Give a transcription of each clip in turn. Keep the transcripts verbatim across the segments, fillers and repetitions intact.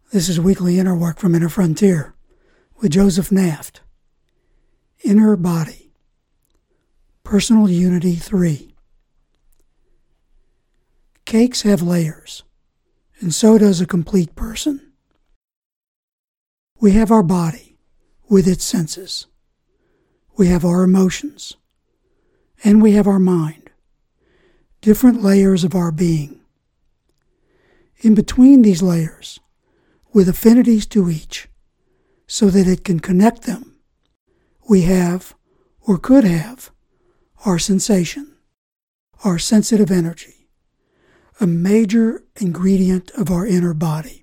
This is Weekly Inner Work from Inner Frontier with Joseph Naft. Inner Body. Personal Unity three. Cakes have layers, and so does a complete person. We have our body with its senses. We have our emotions, and we have our mind, different layers of our being. In between these layers, with affinities to each, so that it can connect them, we have, or could have, our sensation, our sensitive energy, a major ingredient of our inner body.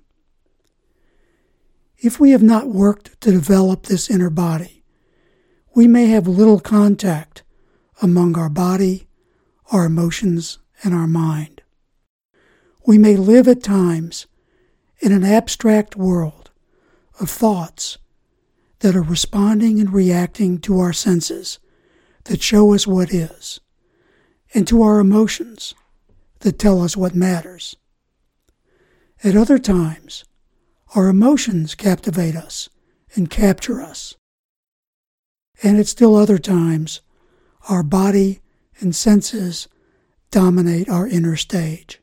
If we have not worked to develop this inner body, we may have little contact among our body, our emotions, and our mind. We may live at times in an abstract world of thoughts that are responding and reacting to our senses that show us what is, and to our emotions that tell us what matters. At other times, our emotions captivate us and capture us. And at still other times, our body and senses dominate our inner stage.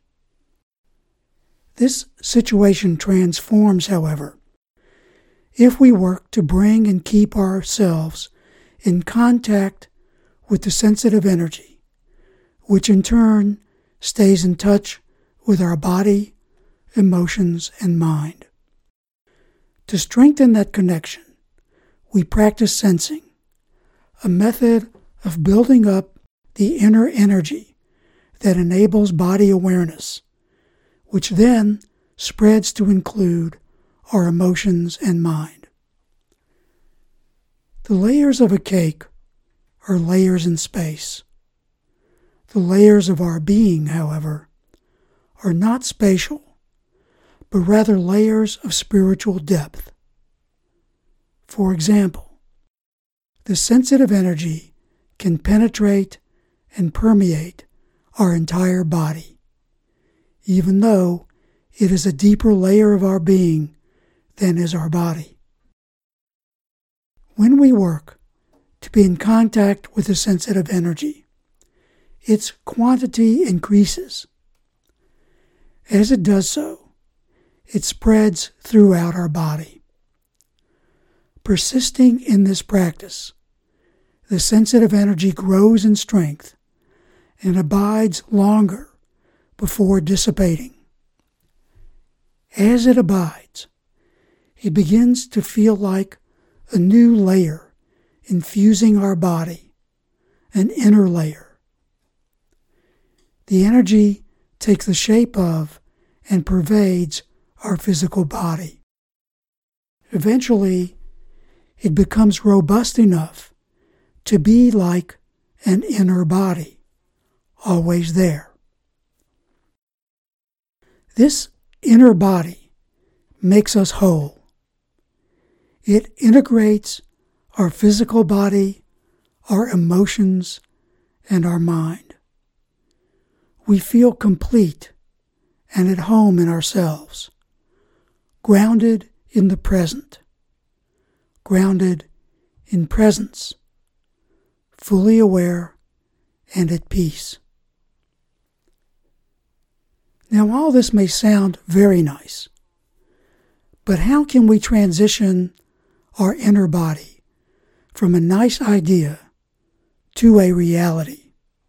This situation transforms, however, if we work to bring and keep ourselves in contact with the sensitive energy, which in turn stays in touch with our body, emotions, and mind. To strengthen that connection, we practice sensing, a method of building up the inner energy that enables body awareness, which then spreads to include our emotions and mind. The layers of a cake are layers in space. The layers of our being, however, are not spatial, but rather layers of spiritual depth. For example, the sensitive energy can penetrate and permeate our entire body, even though it is a deeper layer of our being than is our body. When we work to be in contact with the sensitive energy, its quantity increases. As it does so, it spreads throughout our body. Persisting in this practice, the sensitive energy grows in strength and abides longer before dissipating. As it abides, it begins to feel like a new layer infusing our body, an inner layer. The energy takes the shape of and pervades our physical body. Eventually, it becomes robust enough to be like an inner body, always there. This inner body makes us whole. It integrates our physical body, our emotions, and our mind. We feel complete and at home in ourselves, grounded in the present, grounded in presence, fully aware and at peace. Now, all this may sound very nice, but how can we transition our inner body from a nice idea to a reality?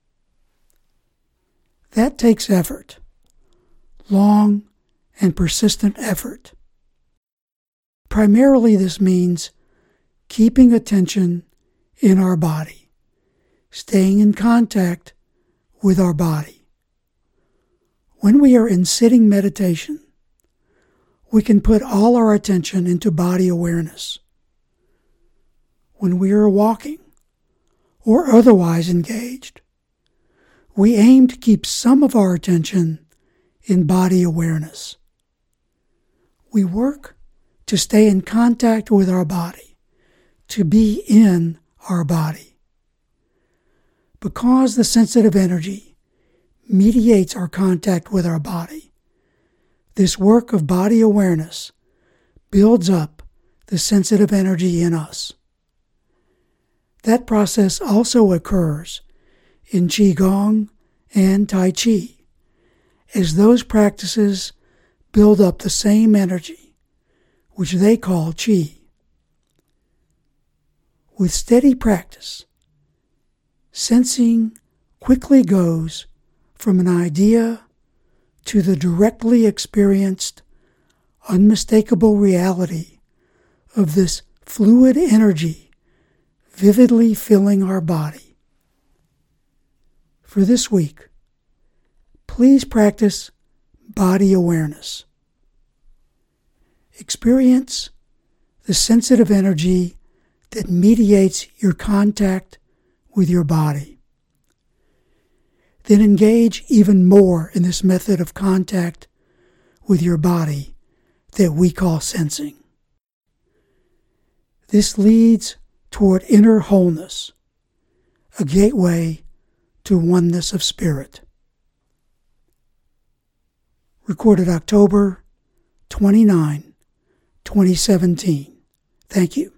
That takes effort, long and persistent effort. Primarily, this means keeping attention in our body, staying in contact with our body. When we are in sitting meditation, we can put all our attention into body awareness. When we are walking or otherwise engaged, we aim to keep some of our attention in body awareness. We work to stay in contact with our body, to be in our body. Because the sensitive energy mediates our contact with our body, this work of body awareness builds up the sensitive energy in us. That process also occurs in Qigong and Tai Chi, as those practices build up the same energy, which they call Qi. With steady practice, sensing quickly goes from an idea to the directly experienced, unmistakable reality of this fluid energy vividly filling our body. For this week, please practice body awareness. Experience the sensitive energy that mediates your contact with your body. Then engage even more in this method of contact with your body that we call sensing. This leads toward inner wholeness, a gateway to oneness of spirit. Recorded October twenty-ninth, twenty seventeen. Thank you.